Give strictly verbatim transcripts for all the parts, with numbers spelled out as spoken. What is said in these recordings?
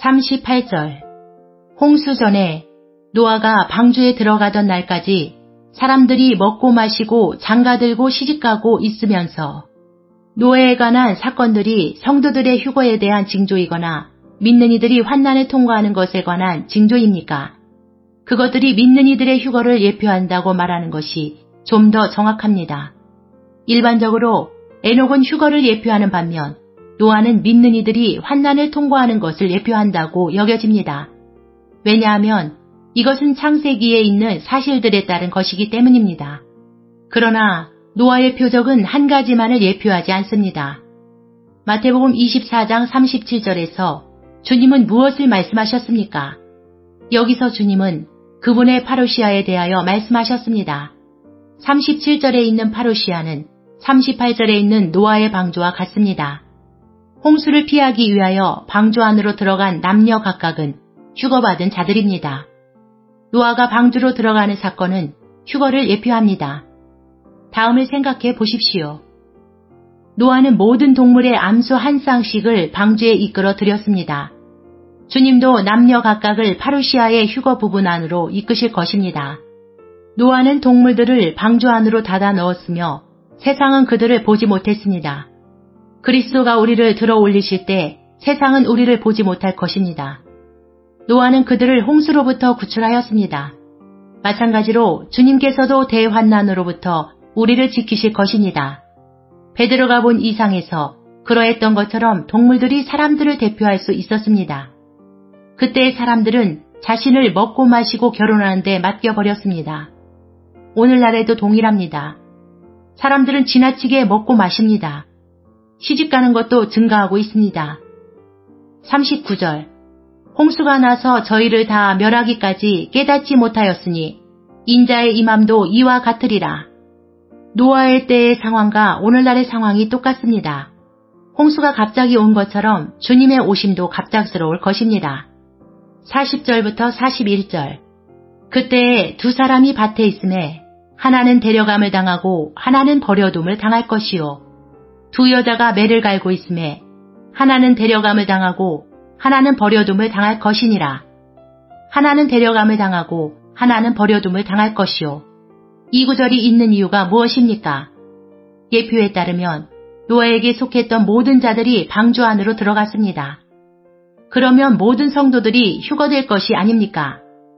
삼십팔 절. 홍수 전에 노아가 방주에 들어가던 날까지 사람들이 먹고 마시고 장가들고 시집가고 있으면서 노아에 관한 사건들이 성도들의 휴거에 대한 징조이거나 믿는 이들이 환난을 통과하는 것에 관한 징조입니까? 그것들이 믿는 이들의 휴거를 예표한다고 말하는 것이 좀 더 정확합니다. 일반적으로 에녹은 휴거를 예표하는 반면 노아는 믿는 이들이 환난을 통과하는 것을 예표한다고 여겨집니다. 왜냐하면 이것은 창세기에 있는 사실들에 따른 것이기 때문입니다. 그러나 노아의 표적은 한 가지만을 예표하지 않습니다. 마태복음 이십사 장 삼십칠 절에서 주님은 무엇을 말씀하셨습니까? 여기서 주님은 그분의 파루시아에 대하여 말씀하셨습니다. 삼십칠 절에 있는 파루시아는 삼십팔 절에 있는 노아의 방주와 같습니다. 홍수를 피하기 위하여 방주 안으로 들어간 남녀 각각은 휴거받은 자들입니다. 노아가 방주로 들어가는 사건은 휴거를 예표합니다. 다음을 생각해 보십시오. 노아는 모든 동물의 암수 한 쌍씩을 방주에 이끌어 들였습니다. 주님도 남녀 각각을 파루시아의 휴거 부분 안으로 이끄실 것입니다. 노아는 동물들을 방주 안으로 닫아 넣었으며 세상은 그들을 보지 못했습니다. 그리스도가 우리를 들어 올리실 때 세상은 우리를 보지 못할 것입니다. 노아는 그들을 홍수로부터 구출하였습니다. 마찬가지로 주님께서도 대환난으로부터 우리를 지키실 것입니다. 베드로가 본 이상에서 그러했던 것처럼 동물들이 사람들을 대표할 수 있었습니다. 그때의 사람들은 자신을 먹고 마시고 결혼하는 데 맡겨버렸습니다. 오늘날에도 동일합니다. 사람들은 지나치게 먹고 마십니다. 시집가는 것도 증가하고 있습니다. 삼십구 절. 홍수가 나서 저희를 다 멸하기까지 깨닫지 못하였으니 인자의 임함도 이와 같으리라. 노아의 때의 상황과 오늘날의 상황이 똑같습니다. 홍수가 갑자기 온 것처럼 주님의 오심도 갑작스러울 것입니다. 사십 절부터 사십일 절. 그때에 두 사람이 밭에 있음에 하나는 데려감을 당하고 하나는 버려둠을 당할 것이요. 두 여자가 매를 갈고 있음에 하나는 데려감을 당하고 하나는 버려둠을 당할 것이니라. 하나는 데려감을 당하고 하나는 버려둠을 당할 것이요. 이 구절이 있는 이유가 무엇입니까? 예표에 따르면 노아에게 속했던 모든 자들이 방주 안으로 들어갔습니다. 그러면 모든 성도들이 휴거될 것이 아닙니까?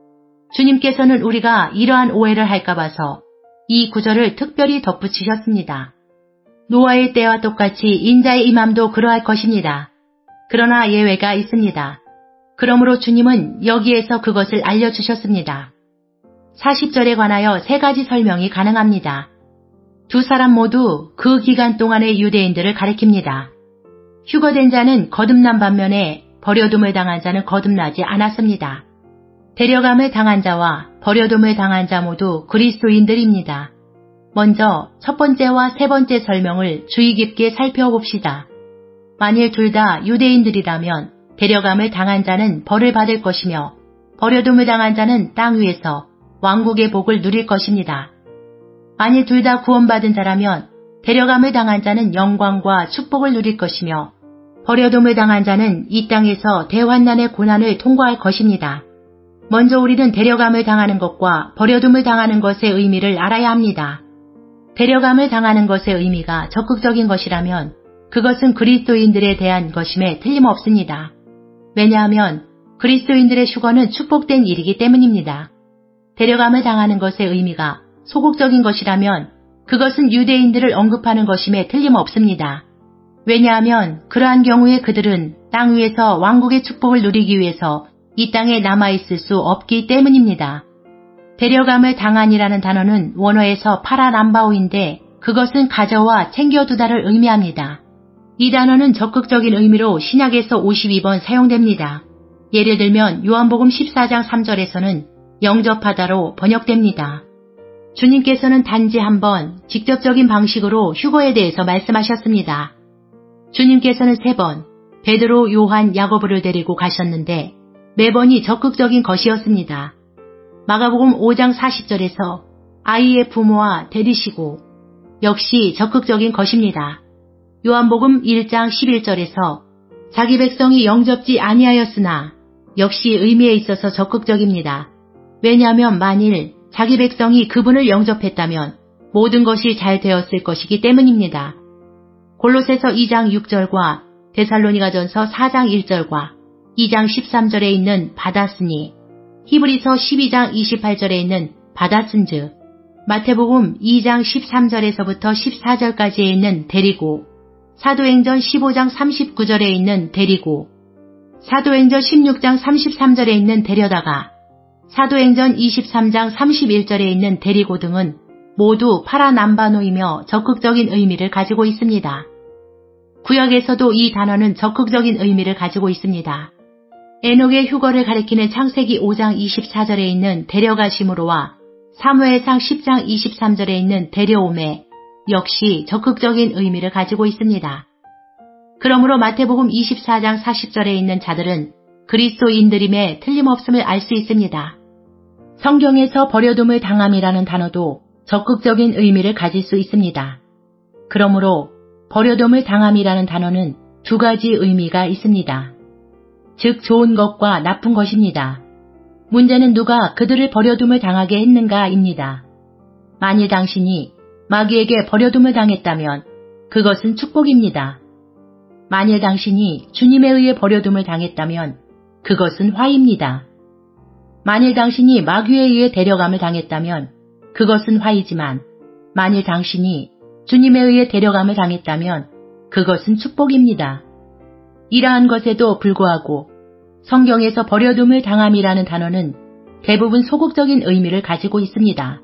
주님께서는 우리가 이러한 오해를 할까 봐서 이 구절을 특별히 덧붙이셨습니다. 노아의 때와 똑같이 인자의 임함도 그러할 것입니다. 그러나 예외가 있습니다. 그러므로 주님은 여기에서 그것을 알려주셨습니다. 사십 절에 관하여 세 가지 설명이 가능합니다. 두 사람 모두 그 기간 동안의 유대인들을 가리킵니다. 휴거된 자는 거듭난 반면에 버려둠을 당한 자는 거듭나지 않았습니다. 데려감을 당한 자와 버려둠을 당한 자 모두 그리스도인들입니다. 먼저 첫 번째와 세 번째 설명을 주의 깊게 살펴봅시다. 만일 둘 다 유대인들이라면 데려감을 당한 자는 벌을 받을 것이며 버려둠을 당한 자는 땅 위에서 왕국의 복을 누릴 것입니다. 만일 둘 다 구원받은 자라면 데려감을 당한 자는 영광과 축복을 누릴 것이며 버려둠을 당한 자는 이 땅에서 대환난의 고난을 통과할 것입니다. 먼저 우리는 데려감을 당하는 것과 버려둠을 당하는 것의 의미를 알아야 합니다. 데려감을 당하는 것의 의미가 적극적인 것이라면 그것은 그리스도인들에 대한 것임에 틀림없습니다. 왜냐하면 그리스도인들의 휴거는 축복된 일이기 때문입니다. 데려감을 당하는 것의 의미가 소극적인 것이라면 그것은 유대인들을 언급하는 것임에 틀림없습니다. 왜냐하면 그러한 경우에 그들은 땅 위에서 왕국의 축복을 누리기 위해서 이 땅에 남아있을 수 없기 때문입니다. 데려감을 당한이라는 단어는 원어에서 파라남바오인데 그것은 가져와 챙겨두다를 의미합니다. 이 단어는 적극적인 의미로 신약에서 오십이 번 사용됩니다. 예를 들면 요한복음 십사 장 삼 절에서는 영접하다로 번역됩니다. 주님께서는 단지 한 번 직접적인 방식으로 휴거에 대해서 말씀하셨습니다. 주님께서는 세 번 베드로, 요한, 야고보를 데리고 가셨는데 매번이 적극적인 것이었습니다. 마가복음 오 장 사십 절에서 아이의 부모와 데리시고 역시 적극적인 것입니다. 요한복음 일 장 십일 절에서 자기 백성이 영접지 아니하였으나 역시 의미에 있어서 적극적입니다. 왜냐하면 만일 자기 백성이 그분을 영접했다면 모든 것이 잘 되었을 것이기 때문입니다. 골로새서 이 장 육 절과 데살로니가전서 사 장 일 절과 이 장 십삼 절에 있는 받았으니, 히브리서 십이 장 이십팔 절에 있는 받았은즉, 마태복음 이 장 십삼 절에서부터 십사 절까지에 있는 데리고, 사도행전 십오 장 삼십구 절에 있는 데리고, 사도행전 십육 장 삼십삼 절에 있는 데려다가, 사도행전 이십삼 장 삼십일 절에 있는 데리고 등은 모두 파라남바노이며 적극적인 의미를 가지고 있습니다. 구약에서도 이 단어는 적극적인 의미를 가지고 있습니다. 에녹의 휴거를 가리키는 창세기 오 장 이십사 절에 있는 데려가심으로와 사무엘상 십 장 이십삼 절에 있는 데려옴에 역시 적극적인 의미를 가지고 있습니다. 그러므로 마태복음 이십사 장 사십 절에 있는 자들은 그리스도인들임에 틀림없음을 알 수 있습니다. 성경에서 버려둠을 당함이라는 단어도 적극적인 의미를 가질 수 있습니다. 그러므로 버려둠을 당함이라는 단어는 두 가지 의미가 있습니다. 즉 좋은 것과 나쁜 것입니다. 문제는 누가 그들을 버려둠을 당하게 했는가입니다. 만일 당신이 마귀에게 버려둠을 당했다면 그것은 축복입니다. 만일 당신이 주님에 의해 버려둠을 당했다면 그것은 화입니다. 만일 당신이 마귀에 의해 데려감을 당했다면 그것은 화이지만 만일 당신이 주님에 의해 데려감을 당했다면 그것은 축복입니다. 이러한 것에도 불구하고 성경에서 버려둠을 당함이라는 단어는 대부분 소극적인 의미를 가지고 있습니다.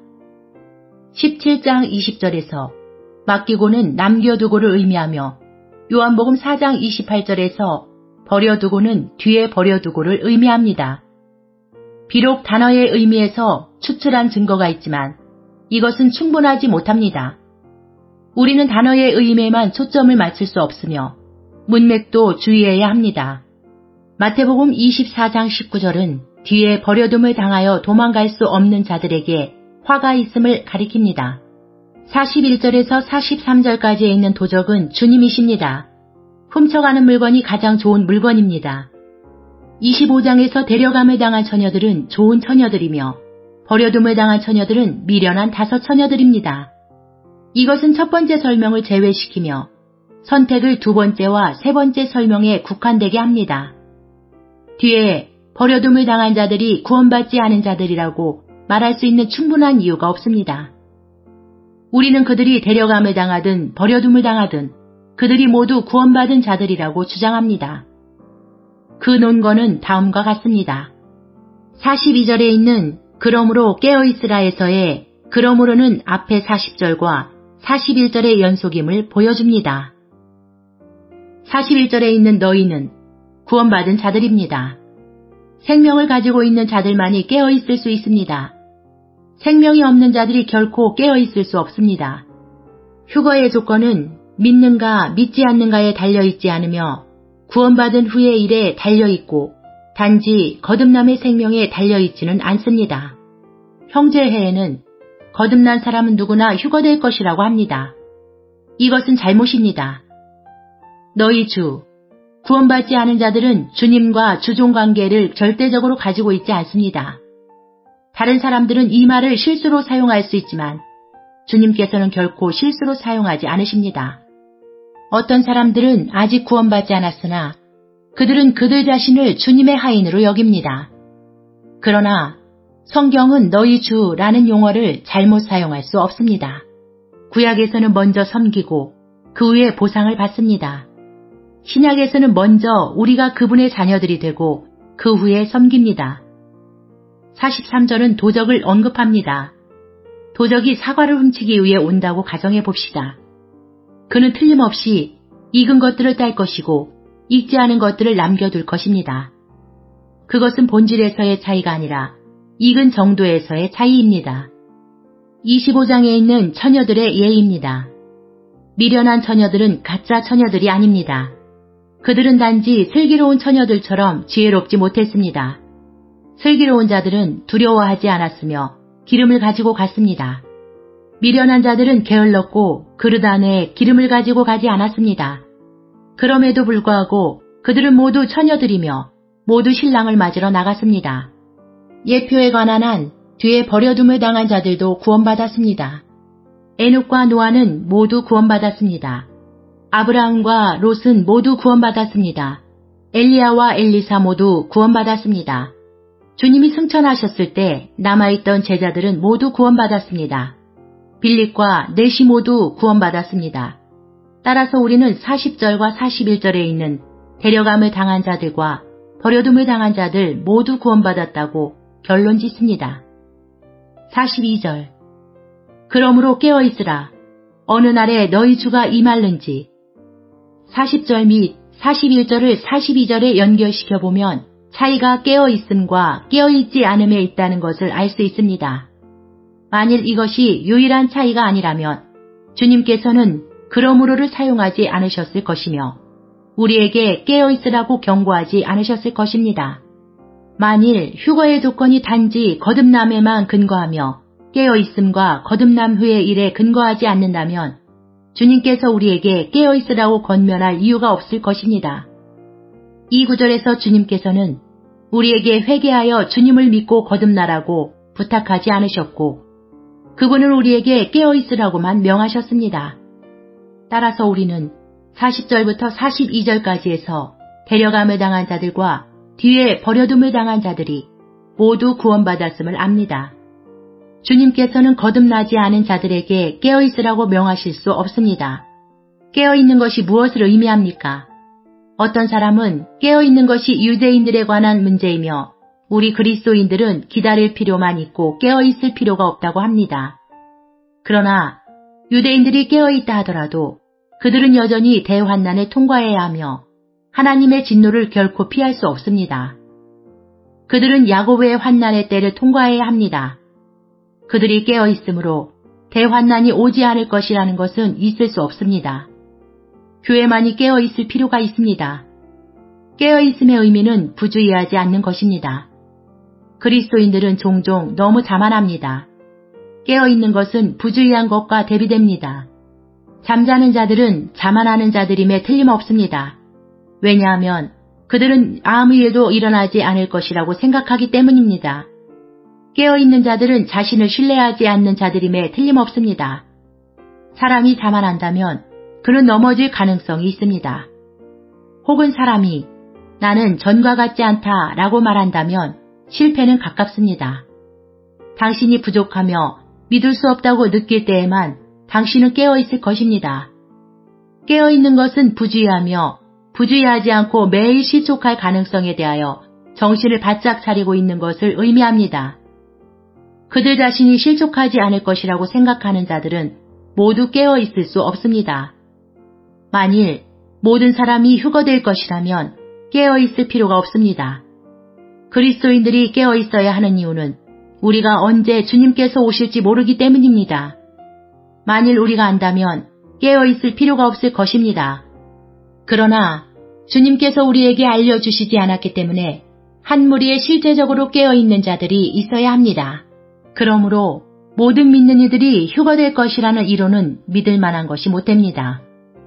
십칠 장 이십 절에서 맡기고는 남겨두고를 의미하며 요한복음 사 장 이십팔 절에서 버려두고는 뒤에 버려두고를 의미합니다. 비록 단어의 의미에서 추출한 증거가 있지만 이것은 충분하지 못합니다. 우리는 단어의 의미에만 초점을 맞출 수 없으며 문맥도 주의해야 합니다. 마태복음 이십사 장 십구 절은 뒤에 버려둠을 당하여 도망갈 수 없는 자들에게 화가 있음을 가리킵니다. 사십일 절에서 사십삼 절까지에 있는 도적은 주님이십니다. 훔쳐가는 물건이 가장 좋은 물건입니다. 이십오 장에서 데려감을 당한 처녀들은 좋은 처녀들이며 버려둠을 당한 처녀들은 미련한 다섯 처녀들입니다. 이것은 첫 번째 설명을 제외시키며 선택을 두 번째와 세 번째 설명에 국한되게 합니다. 뒤에 버려둠을 당한 자들이 구원받지 않은 자들이라고 말할 수 있는 충분한 이유가 없습니다. 우리는 그들이 데려감을 당하든 버려둠을 당하든 그들이 모두 구원받은 자들이라고 주장합니다. 그 논거는 다음과 같습니다. 사십이 절에 있는 그러므로 깨어있으라에서의 그러므로는 앞에 사십 절과 사십일 절의 연속임을 보여줍니다. 사십일 절에 있는 너희는 구원받은 자들입니다. 생명을 가지고 있는 자들만이 깨어있을 수 있습니다. 생명이 없는 자들이 결코 깨어있을 수 없습니다. 휴거의 조건은 믿는가 믿지 않는가에 달려있지 않으며 구원받은 후의 일에 달려있고 단지 거듭남의 생명에 달려있지는 않습니다. 형제회에는 거듭난 사람은 누구나 휴거될 것이라고 합니다. 이것은 잘못입니다. 너희 주, 구원받지 않은 자들은 주님과 주종관계를 절대적으로 가지고 있지 않습니다. 다른 사람들은 이 말을 실수로 사용할 수 있지만 주님께서는 결코 실수로 사용하지 않으십니다. 어떤 사람들은 아직 구원받지 않았으나 그들은 그들 자신을 주님의 하인으로 여깁니다. 그러나 성경은 너희 주라는 용어를 잘못 사용할 수 없습니다. 구약에서는 먼저 섬기고 그 후에 보상을 받습니다. 신약에서는 먼저 우리가 그분의 자녀들이 되고 그 후에 섬깁니다. 사십삼 절은 도적을 언급합니다. 도적이 사과를 훔치기 위해 온다고 가정해 봅시다. 그는 틀림없이 익은 것들을 딸 것이고 익지 않은 것들을 남겨둘 것입니다. 그것은 본질에서의 차이가 아니라 익은 정도에서의 차이입니다. 이십오 장에 있는 처녀들의 예입니다. 미련한 처녀들은 가짜 처녀들이 아닙니다. 그들은 단지 슬기로운 처녀들처럼 지혜롭지 못했습니다. 슬기로운 자들은 두려워하지 않았으며 기름을 가지고 갔습니다. 미련한 자들은 게을렀고 그릇 안에 기름을 가지고 가지 않았습니다. 그럼에도 불구하고 그들은 모두 처녀들이며 모두 신랑을 맞으러 나갔습니다. 예표에 관한 한 뒤에 버려둠을 당한 자들도 구원받았습니다. 에녹과 노아는 모두 구원받았습니다. 아브라함과 롯은 모두 구원받았습니다. 엘리야와 엘리사 모두 구원받았습니다. 주님이 승천하셨을 때 남아있던 제자들은 모두 구원받았습니다. 빌립과 넷이 모두 구원받았습니다. 따라서 우리는 사십 절과 사십일 절에 있는 데려감을 당한 자들과 버려둠을 당한 자들 모두 구원받았다고 결론 짓습니다. 사십이 절 그러므로 깨어있으라. 어느 날에 너희 주가 임할는지. 사십 절 및 사십일 절을 사십이 절에 연결시켜보면 차이가 깨어있음과 깨어있지 않음에 있다는 것을 알 수 있습니다. 만일 이것이 유일한 차이가 아니라면 주님께서는 그러므로를 사용하지 않으셨을 것이며 우리에게 깨어있으라고 경고하지 않으셨을 것입니다. 만일 휴거의 조건이 단지 거듭남에만 근거하며 깨어있음과 거듭남 후의 일에 근거하지 않는다면 주님께서 우리에게 깨어있으라고 권면할 이유가 없을 것입니다. 이 구절에서 주님께서는 우리에게 회개하여 주님을 믿고 거듭나라고 부탁하지 않으셨고 그분은 우리에게 깨어있으라고만 명하셨습니다. 따라서 우리는 사십 절부터 사십이 절까지에서 데려감을 당한 자들과 뒤에 버려둠을 당한 자들이 모두 구원받았음을 압니다. 주님께서는 거듭나지 않은 자들에게 깨어있으라고 명하실 수 없습니다. 깨어있는 것이 무엇을 의미합니까? 어떤 사람은 깨어있는 것이 유대인들에 관한 문제이며 우리 그리스도인들은 기다릴 필요만 있고 깨어있을 필요가 없다고 합니다. 그러나 유대인들이 깨어있다 하더라도 그들은 여전히 대환난을 통과해야 하며 하나님의 진노를 결코 피할 수 없습니다. 그들은 야고보의 환난의 때를 통과해야 합니다. 그들이 깨어있으므로 대환난이 오지 않을 것이라는 것은 있을 수 없습니다. 교회만이 깨어있을 필요가 있습니다. 깨어있음의 의미는 부주의하지 않는 것입니다. 그리스도인들은 종종 너무 자만합니다. 깨어있는 것은 부주의한 것과 대비됩니다. 잠자는 자들은 자만하는 자들임에 틀림없습니다. 왜냐하면 그들은 아무 일도 일어나지 않을 것이라고 생각하기 때문입니다. 깨어있는 자들은 자신을 신뢰하지 않는 자들임에 틀림없습니다. 사람이 자만한다면 그는 넘어질 가능성이 있습니다. 혹은 사람이 나는 전과 같지 않다 라고 말한다면 실패는 가깝습니다. 당신이 부족하며 믿을 수 없다고 느낄 때에만 당신은 깨어있을 것입니다. 깨어있는 것은 부주의하며 부주의하지 않고 매일 실족할 가능성에 대하여 정신을 바짝 차리고 있는 것을 의미합니다. 그들 자신이 실족하지 않을 것이라고 생각하는 자들은 모두 깨어있을 수 없습니다. 만일 모든 사람이 휴거될 것이라면 깨어있을 필요가 없습니다. 그리스도인들이 깨어있어야 하는 이유는 우리가 언제 주님께서 오실지 모르기 때문입니다. 만일 우리가 안다면 깨어있을 필요가 없을 것입니다. 그러나 주님께서 우리에게 알려주시지 않았기 때문에 한 무리에 실제적으로 깨어있는 자들이 있어야 합니다. 그러므로 모든 믿는 이들이 휴거될 것이라는 이론은 믿을 만한 것이 못됩니다.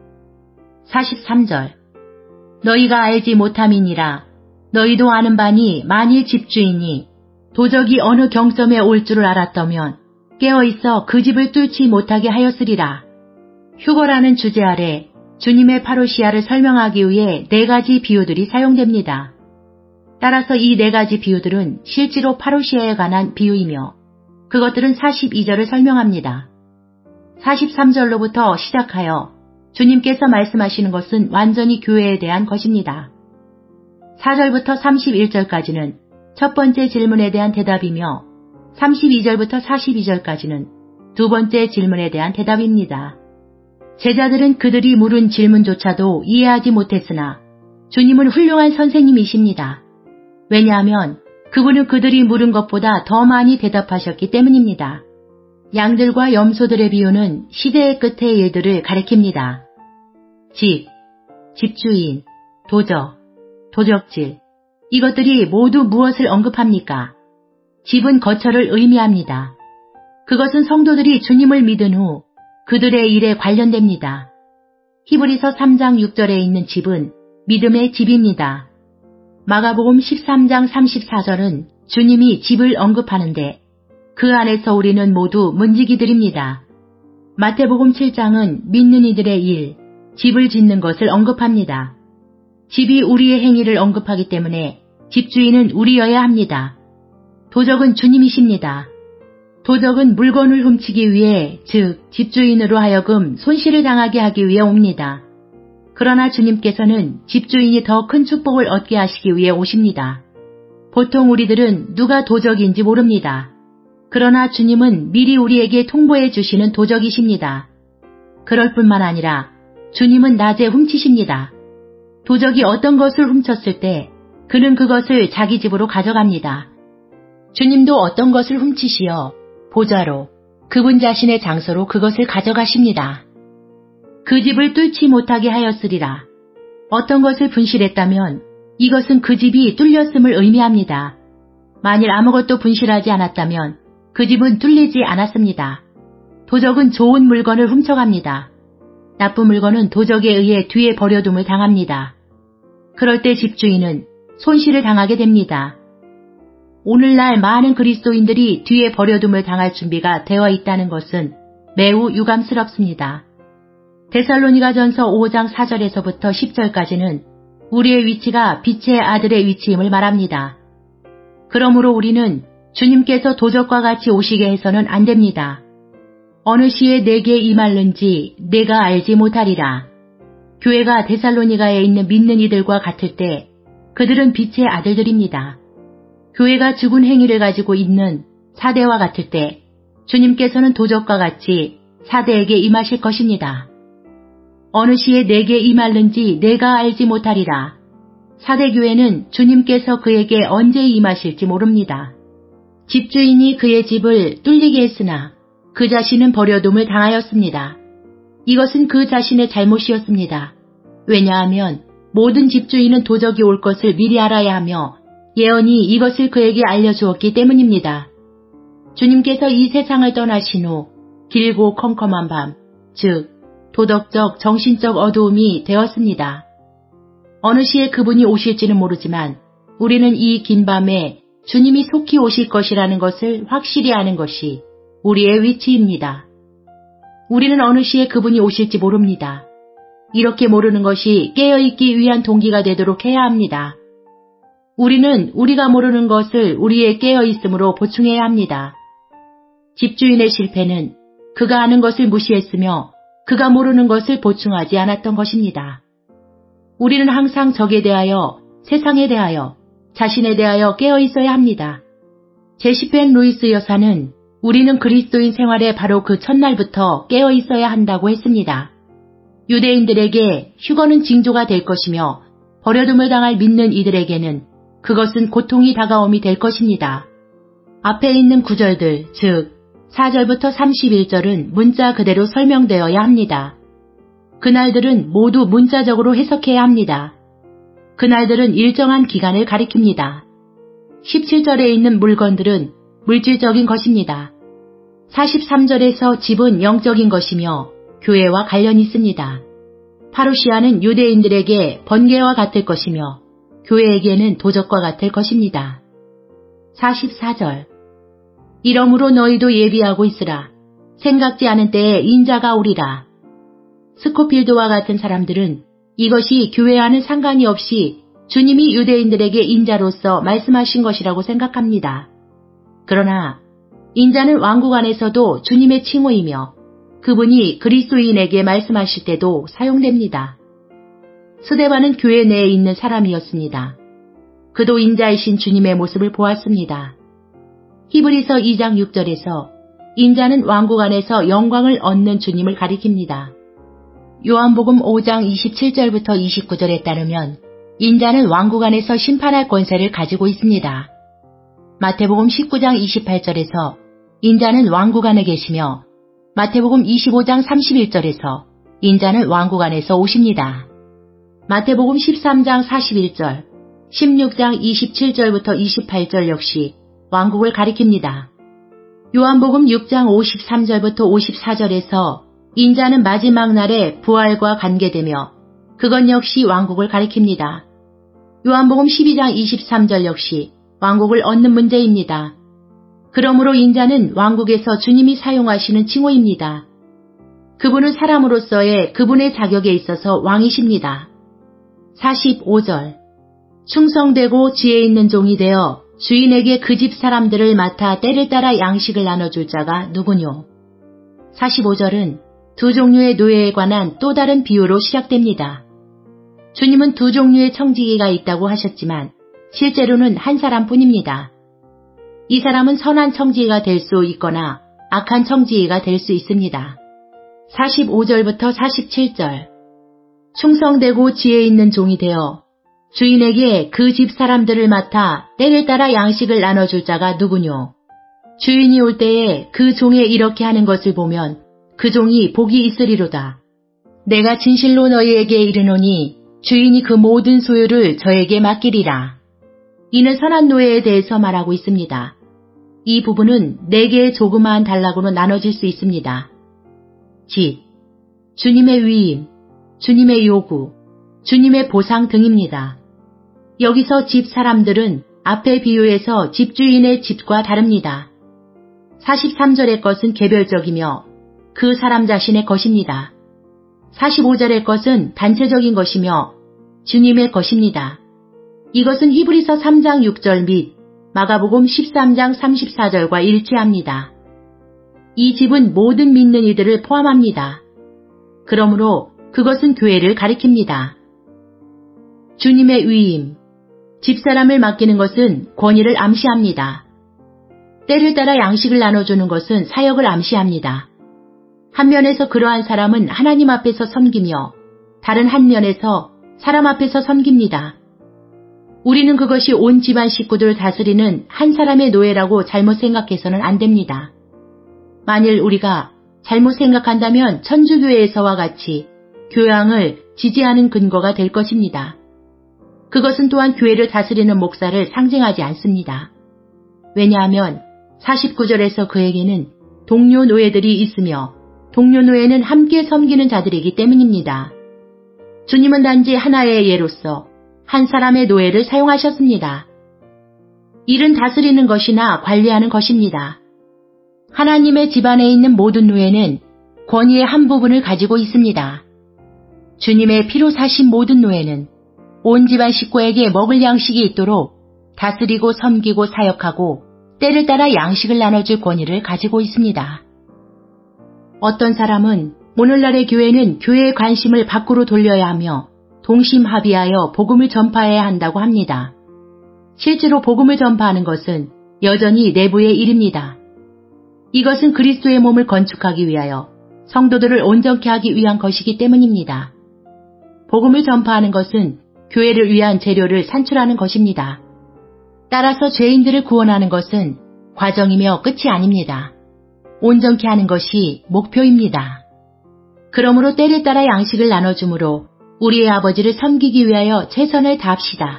사십삼 절 너희가 알지 못함이니라 너희도 아는 바니 만일 집주인이 도적이 어느 경점에 올 줄을 알았다면 깨어있어 그 집을 뚫지 못하게 하였으리라. 휴거라는 주제 아래 주님의 파루시아를 설명하기 위해 네 가지 비유들이 사용됩니다. 따라서 이 네 가지 비유들은 실제로 파루시아에 관한 비유이며 그것들은 사십이 절을 설명합니다. 사십삼 절로부터 시작하여 주님께서 말씀하시는 것은 완전히 교회에 대한 것입니다. 사 절부터 삼십일 절까지는 첫 번째 질문에 대한 대답이며 삼십이 절부터 사십이 절까지는 두 번째 질문에 대한 대답입니다. 제자들은 그들이 물은 질문조차도 이해하지 못했으나 주님은 훌륭한 선생님이십니다. 왜냐하면 그분은 그들이 물은 것보다 더 많이 대답하셨기 때문입니다. 양들과 염소들의 비유는 시대의 끝의 일들을 가리킵니다. 집, 집주인, 도적, 도적질, 이것들이 모두 무엇을 언급합니까? 집은 거처를 의미합니다. 그것은 성도들이 주님을 믿은 후 그들의 일에 관련됩니다. 히브리서 삼 장 육 절에 있는 집은 믿음의 집입니다. 마가복음 십삼 장 삼십사 절은 주님이 집을 언급하는데 그 안에서 우리는 모두 문지기들입니다. 마태복음 칠 장은 믿는 이들의 일, 집을 짓는 것을 언급합니다. 집이 우리의 행위를 언급하기 때문에 집주인은 우리여야 합니다. 도적은 주님이십니다. 도적은 물건을 훔치기 위해, 즉 집주인으로 하여금 손실을 당하게 하기 위해 옵니다. 그러나 주님께서는 집주인이 더 큰 축복을 얻게 하시기 위해 오십니다. 보통 우리들은 누가 도적인지 모릅니다. 그러나 주님은 미리 우리에게 통보해 주시는 도적이십니다. 그럴 뿐만 아니라 주님은 낮에 훔치십니다. 도적이 어떤 것을 훔쳤을 때 그는 그것을 자기 집으로 가져갑니다. 주님도 어떤 것을 훔치시어 보좌로, 그분 자신의 장소로 그것을 가져가십니다. 그 집을 뚫지 못하게 하였으리라. 어떤 것을 분실했다면 이것은 그 집이 뚫렸음을 의미합니다. 만일 아무것도 분실하지 않았다면 그 집은 뚫리지 않았습니다. 도적은 좋은 물건을 훔쳐갑니다. 나쁜 물건은 도적에 의해 뒤에 버려둠을 당합니다. 그럴 때 집주인은 손실을 당하게 됩니다. 오늘날 많은 그리스도인들이 뒤에 버려둠을 당할 준비가 되어 있다는 것은 매우 유감스럽습니다. 데살로니가전서 오 장 사 절에서부터 십 절까지는 우리의 위치가 빛의 아들의 위치임을 말합니다. 그러므로 우리는 주님께서 도적과 같이 오시게 해서는 안 됩니다. 어느 시에 내게 임할는지 내가 알지 못하리라. 교회가 데살로니가에 있는 믿는 이들과 같을 때 그들은 빛의 아들들입니다. 교회가 죽은 행위를 가지고 있는 사대와 같을 때 주님께서는 도적과 같이 사대에게 임하실 것입니다. 어느 시에 내게 임할는지 내가 알지 못하리라. 사대교회는 주님께서 그에게 언제 임하실지 모릅니다. 집주인이 그의 집을 뚫리게 했으나 그 자신은 버려둠을 당하였습니다. 이것은 그 자신의 잘못이었습니다. 왜냐하면 모든 집주인은 도적이 올 것을 미리 알아야 하며 예언이 이것을 그에게 알려주었기 때문입니다. 주님께서 이 세상을 떠나신 후 길고 컴컴한 밤, 즉 도덕적, 정신적 어두움이 되었습니다. 어느 시에 그분이 오실지는 모르지만 우리는 이 긴 밤에 주님이 속히 오실 것이라는 것을 확실히 아는 것이 우리의 위치입니다. 우리는 어느 시에 그분이 오실지 모릅니다. 이렇게 모르는 것이 깨어있기 위한 동기가 되도록 해야 합니다. 우리는 우리가 모르는 것을 우리의 깨어있음으로 보충해야 합니다. 집주인의 실패는 그가 아는 것을 무시했으며 그가 모르는 것을 보충하지 않았던 것입니다. 우리는 항상 적에 대하여, 세상에 대하여, 자신에 대하여 깨어있어야 합니다. 제시펜 루이스 여사는 우리는 그리스도인 생활에 바로 그 첫날부터 깨어있어야 한다고 했습니다. 유대인들에게 휴거는 징조가 될 것이며 버려둠을 당할 믿는 이들에게는 그것은 고통이 다가옴이 될 것입니다. 앞에 있는 구절들, 즉 사 절부터 삼십일 절은 문자 그대로 설명되어야 합니다. 그날들은 모두 문자적으로 해석해야 합니다. 그날들은 일정한 기간을 가리킵니다. 십칠 절에 있는 물건들은 물질적인 것입니다. 사십삼 절에서 집은 영적인 것이며 교회와 관련이 있습니다. 파루시아는 유대인들에게 번개와 같을 것이며 교회에게는 도적과 같을 것입니다. 사십사 절 이러므로 너희도 예비하고 있으라. 생각지 않은 때에 인자가 오리라. 스코필드와 같은 사람들은 이것이 교회와는 상관이 없이 주님이 유대인들에게 인자로서 말씀하신 것이라고 생각합니다. 그러나 인자는 왕국 안에서도 주님의 칭호이며 그분이 그리스도인에게 말씀하실 때도 사용됩니다. 스데반은 교회 내에 있는 사람이었습니다. 그도 인자이신 주님의 모습을 보았습니다. 히브리서 이 장 육 절에서 인자는 왕국 안에서 영광을 얻는 주님을 가리킵니다. 요한복음 오 장 이십칠 절부터 이십구 절에 따르면 인자는 왕국 안에서 심판할 권세를 가지고 있습니다. 마태복음 십구 장 이십팔 절에서 인자는 왕국 안에 계시며 마태복음 이십오 장 삼십일 절에서 인자는 왕국 안에서 오십니다. 마태복음 십삼 장 사십일 절, 십육 장 이십칠 절부터 이십팔 절 역시 왕국을 가리킵니다. 요한복음 육 장 오십삼 절부터 오십사 절에서 인자는 마지막 날에 부활과 관계되며 그건 역시 왕국을 가리킵니다. 요한복음 십이 장 이십삼 절 역시 왕국을 얻는 문제입니다. 그러므로 인자는 왕국에서 주님이 사용하시는 칭호입니다. 그분은 사람으로서의 그분의 자격에 있어서 왕이십니다. 사십오 절 충성되고 지혜 있는 종이 되어 주인에게 그 집 사람들을 맡아 때를 따라 양식을 나눠줄 자가 누구뇨. 사십오 절은 두 종류의 노예에 관한 또 다른 비유로 시작됩니다. 주님은 두 종류의 청지기가 있다고 하셨지만 실제로는 한 사람뿐입니다. 이 사람은 선한 청지기가 될 수 있거나 악한 청지기가 될 수 있습니다. 사십오 절부터 사십칠 절 충성되고 지혜 있는 종이 되어 주인에게 그 집 사람들을 맡아 때를 따라 양식을 나눠줄 자가 누구뇨. 주인이 올 때에 그 종에 이렇게 하는 것을 보면 그 종이 복이 있으리로다. 내가 진실로 너희에게 이르노니 주인이 그 모든 소유를 저에게 맡기리라. 이는 선한 노예에 대해서 말하고 있습니다. 이 부분은 네 개의 조그마한 단락으로 나눠질 수 있습니다. 집, 주님의 위임, 주님의 요구, 주님의 보상 등입니다. 여기서 집 사람들은 앞의 비유에서 집주인의 집과 다릅니다. 사십삼 절의 것은 개별적이며 그 사람 자신의 것입니다. 사십오 절의 것은 단체적인 것이며 주님의 것입니다. 이것은 히브리서 삼 장 육 절 및 마가복음 십삼 장 삼십사 절과 일치합니다. 이 집은 모든 믿는 이들을 포함합니다. 그러므로 그것은 교회를 가리킵니다. 주님의 위임, 집사람을 맡기는 것은 권위를 암시합니다. 때를 따라 양식을 나눠주는 것은 사역을 암시합니다. 한 면에서 그러한 사람은 하나님 앞에서 섬기며 다른 한 면에서 사람 앞에서 섬깁니다. 우리는 그것이 온 집안 식구들을 다스리는 한 사람의 노예라고 잘못 생각해서는 안 됩니다. 만일 우리가 잘못 생각한다면 천주교회에서와 같이 교양을 지지하는 근거가 될 것입니다. 그것은 또한 교회를 다스리는 목사를 상징하지 않습니다. 왜냐하면 사십구 절에서 그에게는 동료 노예들이 있으며 동료 노예는 함께 섬기는 자들이기 때문입니다. 주님은 단지 하나의 예로서 한 사람의 노예를 사용하셨습니다. 일은 다스리는 것이나 관리하는 것입니다. 하나님의 집안에 있는 모든 노예는 권위의 한 부분을 가지고 있습니다. 주님의 피로 사신 모든 노예는 온 집안 식구에게 먹을 양식이 있도록 다스리고 섬기고 사역하고 때를 따라 양식을 나눠줄 권위를 가지고 있습니다. 어떤 사람은 오늘날의 교회는 교회의 관심을 밖으로 돌려야 하며 동심합의하여 복음을 전파해야 한다고 합니다. 실제로 복음을 전파하는 것은 여전히 내부의 일입니다. 이것은 그리스도의 몸을 건축하기 위하여 성도들을 온전케 하기 위한 것이기 때문입니다. 복음을 전파하는 것은 교회를 위한 재료를 산출하는 것입니다. 따라서 죄인들을 구원하는 것은 과정이며 끝이 아닙니다. 온전케 하는 것이 목표입니다. 그러므로 때를 따라 양식을 나눠주므로 우리의 아버지를 섬기기 위하여 최선을 다합시다.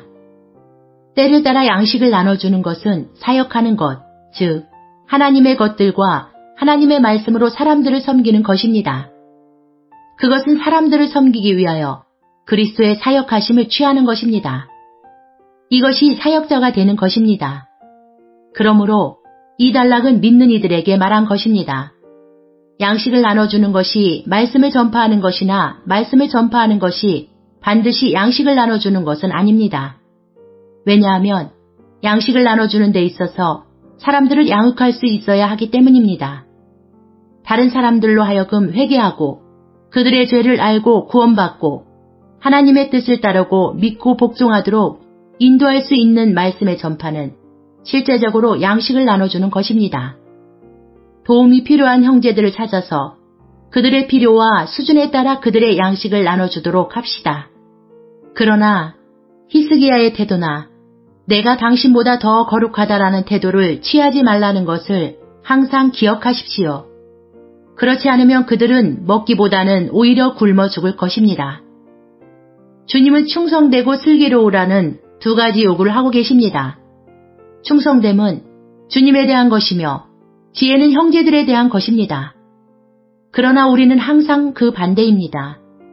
때를 따라 양식을 나눠주는 것은 사역하는 것, 즉 하나님의 것들과 하나님의 말씀으로 사람들을 섬기는 것입니다. 그것은 사람들을 섬기기 위하여 그리스도의 사역하심을 취하는 것입니다. 이것이 사역자가 되는 것입니다. 그러므로 이 단락은 믿는 이들에게 말한 것입니다. 양식을 나눠주는 것이 말씀을 전파하는 것이나 말씀을 전파하는 것이 반드시 양식을 나눠주는 것은 아닙니다. 왜냐하면 양식을 나눠주는 데 있어서 사람들을 양육할 수 있어야 하기 때문입니다. 다른 사람들로 하여금 회개하고 그들의 죄를 알고 구원받고 하나님의 뜻을 따르고 믿고 복종하도록 인도할 수 있는 말씀의 전파는 실제적으로 양식을 나눠주는 것입니다. 도움이 필요한 형제들을 찾아서 그들의 필요와 수준에 따라 그들의 양식을 나눠주도록 합시다. 그러나 히스기야의 태도나 내가 당신보다 더 거룩하다라는 태도를 취하지 말라는 것을 항상 기억하십시오. 그렇지 않으면 그들은 먹기보다는 오히려 굶어 죽을 것입니다. 주님은 충성되고 슬기로우라는 두 가지 요구를 하고 계십니다. 충성됨은 주님에 대한 것이며 지혜는 형제들에 대한 것입니다. 그러나 우리는 항상 그 반대입니다.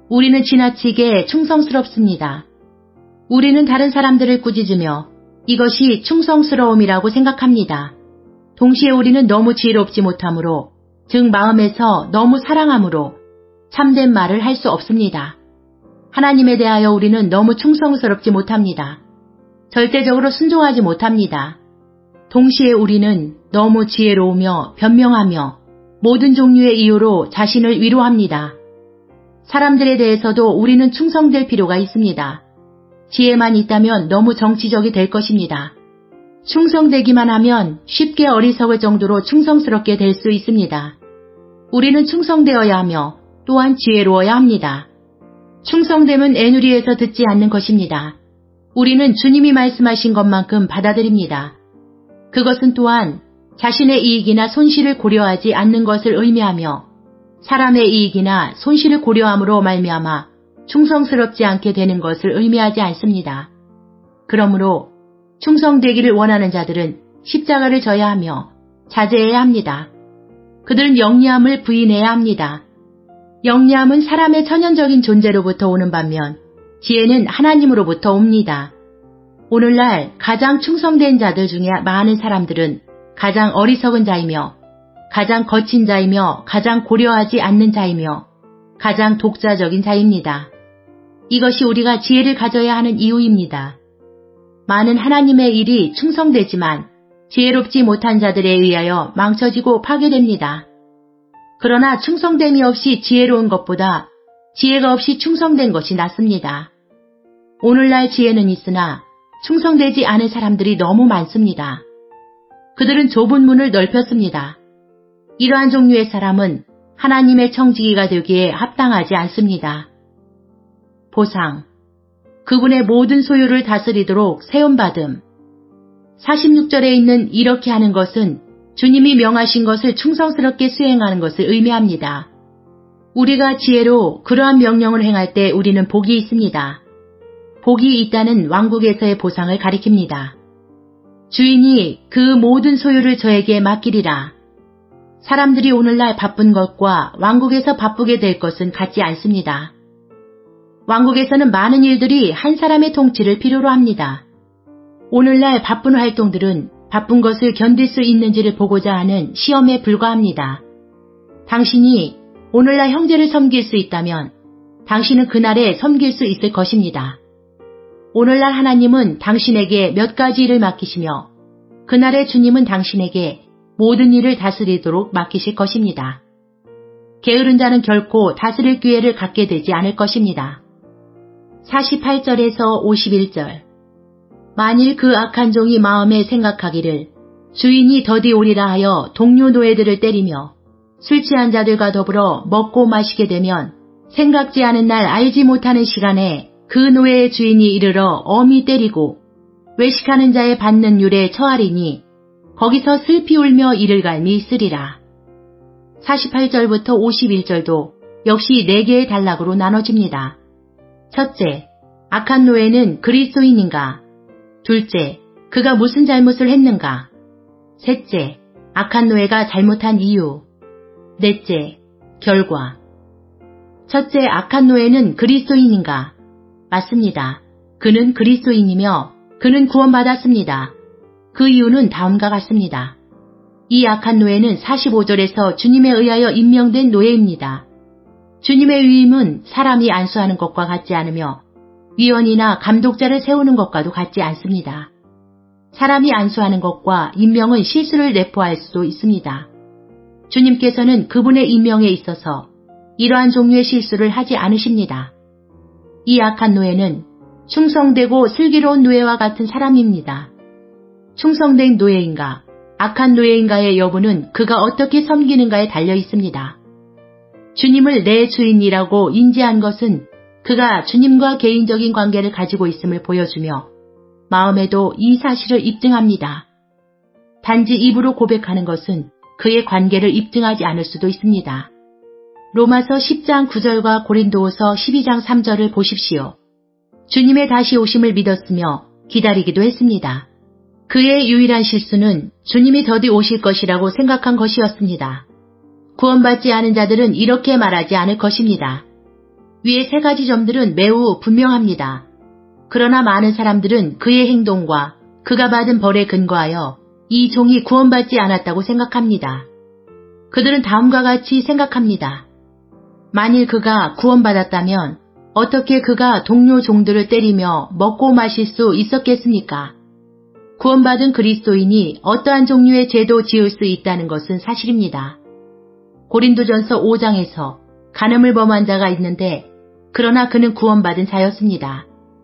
우리는 지나치게 충성스럽습니다. 우리는 다른 사람들을 꾸짖으며 이것이 충성스러움이라고 생각합니다. 동시에 우리는 너무 지혜롭지 못하므로, 즉 마음에서 너무 사랑함으로 참된 말을 할 수 없습니다. 하나님에 대하여 우리는 너무 충성스럽지 못합니다. 절대적으로 순종하지 못합니다. 동시에 우리는 너무 지혜로우며 변명하며 모든 종류의 이유로 자신을 위로합니다. 사람들에 대해서도 우리는 충성될 필요가 있습니다. 지혜만 있다면 너무 정치적이 될 것입니다. 충성되기만 하면 쉽게 어리석을 정도로 충성스럽게 될 수 있습니다. 우리는 충성되어야 하며 또한 지혜로워야 합니다. 충성됨은 애누리에서 듣지 않는 것입니다. 우리는 주님이 말씀하신 것만큼 받아들입니다. 그것은 또한 자신의 이익이나 손실을 고려하지 않는 것을 의미하며 사람의 이익이나 손실을 고려함으로 말미암아 충성스럽지 않게 되는 것을 의미하지 않습니다. 그러므로 충성되기를 원하는 자들은 십자가를 져야 하며 자제해야 합니다. 그들은 영리함을 부인해야 합니다. 영리함은 사람의 천연적인 존재로부터 오는 반면 지혜는 하나님으로부터 옵니다. 오늘날 가장 충성된 자들 중에 많은 사람들은 가장 어리석은 자이며 가장 거친 자이며 가장 고려하지 않는 자이며 가장 독자적인 자입니다. 이것이 우리가 지혜를 가져야 하는 이유입니다. 많은 하나님의 일이 충성되지만 지혜롭지 못한 자들에 의하여 망쳐지고 파괴됩니다. 그러나 충성됨이 없이 지혜로운 것보다 지혜가 없이 충성된 것이 낫습니다. 오늘날 지혜는 있으나 충성되지 않은 사람들이 너무 많습니다. 그들은 좁은 문을 넓혔습니다. 이러한 종류의 사람은 하나님의 청지기가 되기에 합당하지 않습니다. 보상, 그분의 모든 소유를 다스리도록 세움받음. 사십육 절에 있는 이렇게 하는 것은 주님이 명하신 것을 충성스럽게 수행하는 것을 의미합니다. 우리가 지혜로 그러한 명령을 행할 때 우리는 복이 있습니다. 복이 있다는 왕국에서의 보상을 가리킵니다. 주인이 그 모든 소유를 저에게 맡기리라. 사람들이 오늘날 바쁜 것과 왕국에서 바쁘게 될 것은 같지 않습니다. 왕국에서는 많은 일들이 한 사람의 통치를 필요로 합니다. 오늘날 바쁜 활동들은 바쁜 것을 견딜 수 있는지를 보고자 하는 시험에 불과합니다. 당신이 오늘날 형제를 섬길 수 있다면 당신은 그날에 섬길 수 있을 것입니다. 오늘날 하나님은 당신에게 몇 가지 일을 맡기시며 그날의 주님은 당신에게 모든 일을 다스리도록 맡기실 것입니다. 게으른 자는 결코 다스릴 기회를 갖게 되지 않을 것입니다. 사십팔 절에서 오십일 절. 만일 그 악한 종이 마음에 생각하기를 주인이 더디 오리라 하여 동료 노예들을 때리며 술 취한 자들과 더불어 먹고 마시게 되면 생각지 않은 날 알지 못하는 시간에 그 노예의 주인이 이르러 엄히 때리고 외식하는 자의 받는 율에 처하리니 거기서 슬피 울며 이를 갈미 있으리라. 사십팔 절부터 오십일 절도 역시 네 개의 단락으로 나눠집니다. 첫째, 악한 노예는 그리스도인인가? 둘째, 그가 무슨 잘못을 했는가? 셋째, 악한 노예가 잘못한 이유. 넷째, 결과. 첫째, 악한 노예는 그리스도인인가? 맞습니다. 그는 그리스도인이며 그는 구원받았습니다. 그 이유는 다음과 같습니다. 이 악한 노예는 사십오 절에서 주님에 의하여 임명된 노예입니다. 주님의 위임은 사람이 안수하는 것과 같지 않으며 위원이나 감독자를 세우는 것과도 같지 않습니다. 사람이 안수하는 것과 임명은 실수를 내포할 수도 있습니다. 주님께서는 그분의 임명에 있어서 이러한 종류의 실수를 하지 않으십니다. 이 악한 노예는 충성되고 슬기로운 노예와 같은 사람입니다. 충성된 노예인가, 악한 노예인가의 여부는 그가 어떻게 섬기는가에 달려 있습니다. 주님을 내 주인이라고 인지한 것은 그가 주님과 개인적인 관계를 가지고 있음을 보여주며 마음에도 이 사실을 입증합니다. 단지 입으로 고백하는 것은 그의 관계를 입증하지 않을 수도 있습니다. 로마서 십 장 구 절과 고린도후서 십이 장 삼 절을 보십시오. 주님의 다시 오심을 믿었으며 기다리기도 했습니다. 그의 유일한 실수는 주님이 더디 오실 것이라고 생각한 것이었습니다. 구원받지 않은 자들은 이렇게 말하지 않을 것입니다. 위의 세 가지 점들은 매우 분명합니다. 그러나 많은 사람들은 그의 행동과 그가 받은 벌에 근거하여 이 종이 구원받지 않았다고 생각합니다. 그들은 다음과 같이 생각합니다. 만일 그가 구원받았다면 어떻게 그가 동료 종들을 때리며 먹고 마실 수 있었겠습니까? 구원받은 그리스도인이 어떠한 종류의 죄도 지을 수 있다는 것은 사실입니다. 고린도전서 오 장에서 간음을 범한 자가 있는데 그러나 그는 구원받은 자였습니다.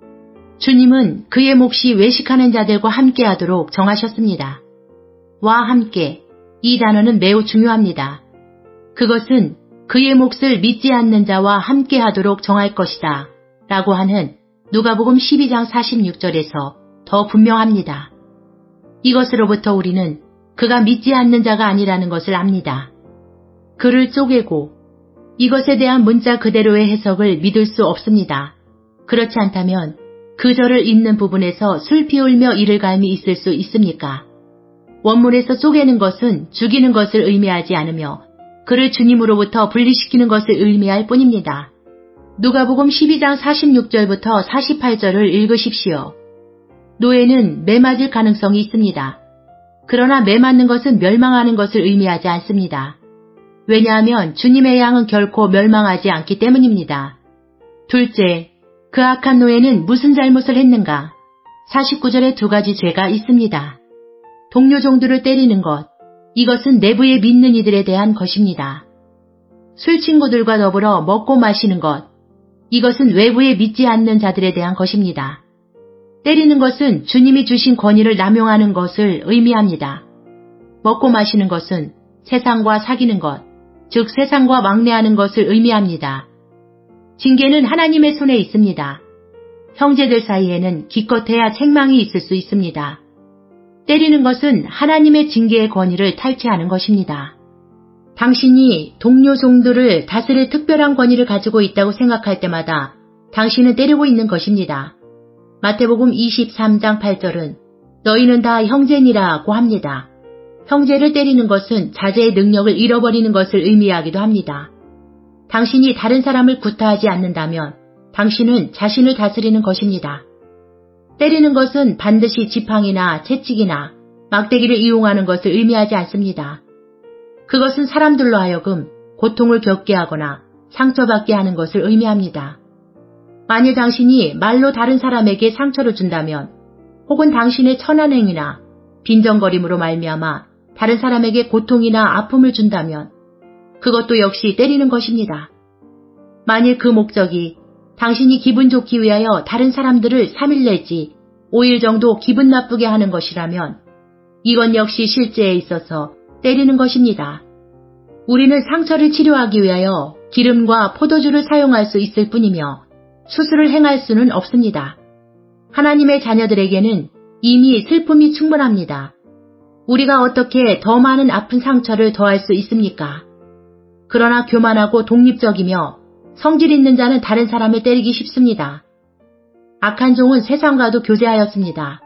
주님은 그의 몫이 외식하는 자들과 함께하도록 정하셨습니다. 와 함께, 이 단어는 매우 중요합니다. 그것은 그의 몫을 믿지 않는 자와 함께하도록 정할 것이다 라고 하는 누가복음 십이 장 사십육 절에서 더 분명합니다. 이것으로부터 우리는 그가 믿지 않는 자가 아니라는 것을 압니다. 그를 쪼개고 이것에 대한 문자 그대로의 해석을 믿을 수 없습니다. 그렇지 않다면 그 절을 잇는 부분에서 슬피 울며 이를 갈미 있을 수 있습니까? 원문에서 쪼개는 것은 죽이는 것을 의미하지 않으며 그를 주님으로부터 분리시키는 것을 의미할 뿐입니다. 누가복음 십이 장 사십육 절부터 사십팔 절을 읽으십시오. 노예는 매맞을 가능성이 있습니다. 그러나 매맞는 것은 멸망하는 것을 의미하지 않습니다. 왜냐하면 주님의 양은 결코 멸망하지 않기 때문입니다. 둘째, 그 악한 노예는 무슨 잘못을 했는가? 사십구 절에 두 가지 죄가 있습니다. 동료 종들을 때리는 것, 이것은 내부에 믿는 이들에 대한 것입니다. 술 친구들과 더불어 먹고 마시는 것, 이것은 외부에 믿지 않는 자들에 대한 것입니다. 때리는 것은 주님이 주신 권위를 남용하는 것을 의미합니다. 먹고 마시는 것은 세상과 사귀는 것, 즉 세상과 왕래하는 것을 의미합니다. 징계는 하나님의 손에 있습니다. 형제들 사이에는 기껏해야 책망이 있을 수 있습니다. 때리는 것은 하나님의 징계의 권위를 탈취하는 것입니다. 당신이 동료 종들을 다스릴 특별한 권위를 가지고 있다고 생각할 때마다 당신은 때리고 있는 것입니다. 마태복음 이십삼 장 팔 절은 너희는 다 형제니라고 합니다. 형제를 때리는 것은 자제의 능력을 잃어버리는 것을 의미하기도 합니다. 당신이 다른 사람을 구타하지 않는다면 당신은 자신을 다스리는 것입니다. 때리는 것은 반드시 지팡이나 채찍이나 막대기를 이용하는 것을 의미하지 않습니다. 그것은 사람들로 하여금 고통을 겪게 하거나 상처받게 하는 것을 의미합니다. 만일 당신이 말로 다른 사람에게 상처를 준다면 혹은 당신의 천한 행위나 빈정거림으로 말미암아 다른 사람에게 고통이나 아픔을 준다면 그것도 역시 때리는 것입니다. 만일 그 목적이 당신이 기분 좋기 위하여 다른 사람들을 삼 일 내지 오 일 정도 기분 나쁘게 하는 것이라면 이건 역시 실제에 있어서 때리는 것입니다. 우리는 상처를 치료하기 위하여 기름과 포도주를 사용할 수 있을 뿐이며 수술을 행할 수는 없습니다. 하나님의 자녀들에게는 이미 슬픔이 충분합니다. 우리가 어떻게 더 많은 아픈 상처를 더할 수 있습니까? 그러나 교만하고 독립적이며 성질 있는 자는 다른 사람을 때리기 쉽습니다. 악한 종은 세상과도 교제하였습니다.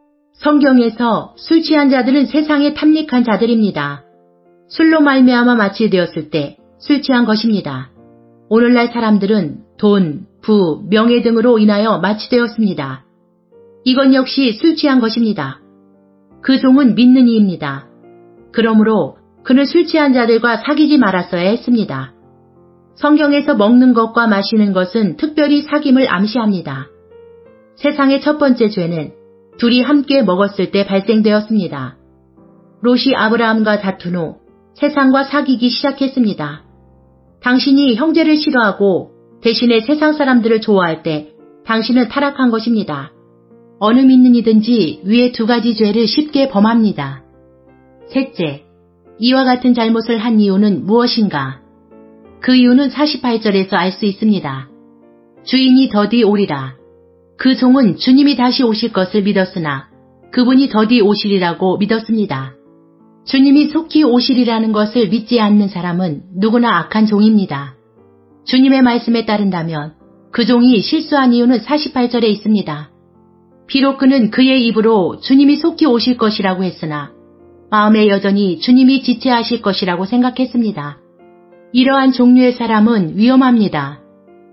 성경에서 술 취한 자들은 세상에 탐닉한 자들입니다. 술로 말미암아 마취되었을 때 술 취한 것입니다. 오늘날 사람들은 돈, 부, 명예 등으로 인하여 마취되었습니다. 이건 역시 술 취한 것입니다. 그 종은 믿는 이입니다. 그러므로 그는 술 취한 자들과 사귀지 말았어야 했습니다. 성경에서 먹는 것과 마시는 것은 특별히 사귐을 암시합니다. 세상의 첫 번째 죄는 둘이 함께 먹었을 때 발생되었습니다. 롯이 아브라함과 다툰 후 세상과 사귀기 시작했습니다. 당신이 형제를 싫어하고 대신에 세상 사람들을 좋아할 때 당신은 타락한 것입니다. 어느 믿는 이든지 위의 두 가지 죄를 쉽게 범합니다. 셋째, 이와 같은 잘못을 한 이유는 무엇인가? 그 이유는 사십팔 절에서 알 수 있습니다. 주인이 더디 오리라. 그 종은 주님이 다시 오실 것을 믿었으나 그분이 더디 오시리라고 믿었습니다. 주님이 속히 오시리라는 것을 믿지 않는 사람은 누구나 악한 종입니다. 주님의 말씀에 따른다면 그 종이 실수한 이유는 사십팔 절에 있습니다. 비록 그는 그의 입으로 주님이 속히 오실 것이라고 했으나 마음에 여전히 주님이 지체하실 것이라고 생각했습니다. 이러한 종류의 사람은 위험합니다.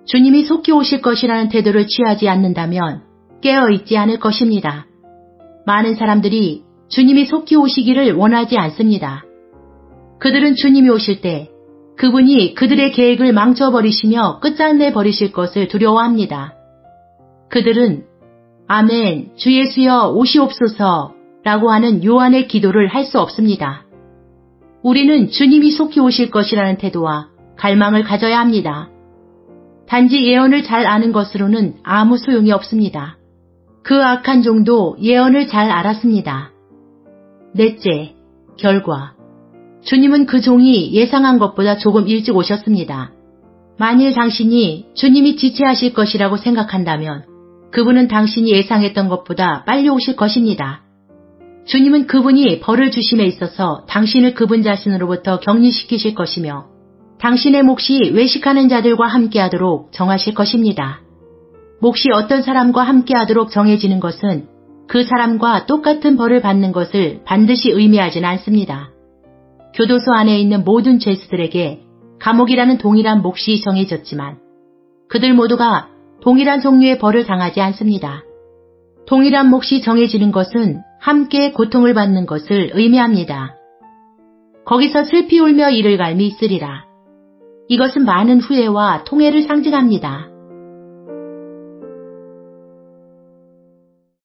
주님이 속히 오실 것이라는 태도를 취하지 않는다면 깨어있지 않을 것입니다. 많은 사람들이 주님이 속히 오시기를 원하지 않습니다. 그들은 주님이 오실 때 그분이 그들의 계획을 망쳐버리시며 끝장내 버리실 것을 두려워합니다. 그들은 아멘, 주 예수여 오시옵소서 라고 하는 요한의 기도를 할 수 없습니다. 우리는 주님이 속히 오실 것이라는 태도와 갈망을 가져야 합니다. 단지 예언을 잘 아는 것으로는 아무 소용이 없습니다. 그 악한 종도 예언을 잘 알았습니다. 넷째, 결과. 주님은 그 종이 예상한 것보다 조금 일찍 오셨습니다. 만일 당신이 주님이 지체하실 것이라고 생각한다면 그분은 당신이 예상했던 것보다 빨리 오실 것입니다. 주님은 그분이 벌을 주심에 있어서 당신을 그분 자신으로부터 격리시키실 것이며 당신의 몫이 외식하는 자들과 함께하도록 정하실 것입니다. 몫이 어떤 사람과 함께하도록 정해지는 것은 그 사람과 똑같은 벌을 받는 것을 반드시 의미하지는 않습니다. 교도소 안에 있는 모든 죄수들에게 감옥이라는 동일한 몫이 정해졌지만 그들 모두가 동일한 종류의 벌을 당하지 않습니다. 동일한 몫이 정해지는 것은 함께 고통을 받는 것을 의미합니다. 거기서 슬피 울며 이를 갈미 있으리라. 이것은 많은 후회와 통회를 상징합니다.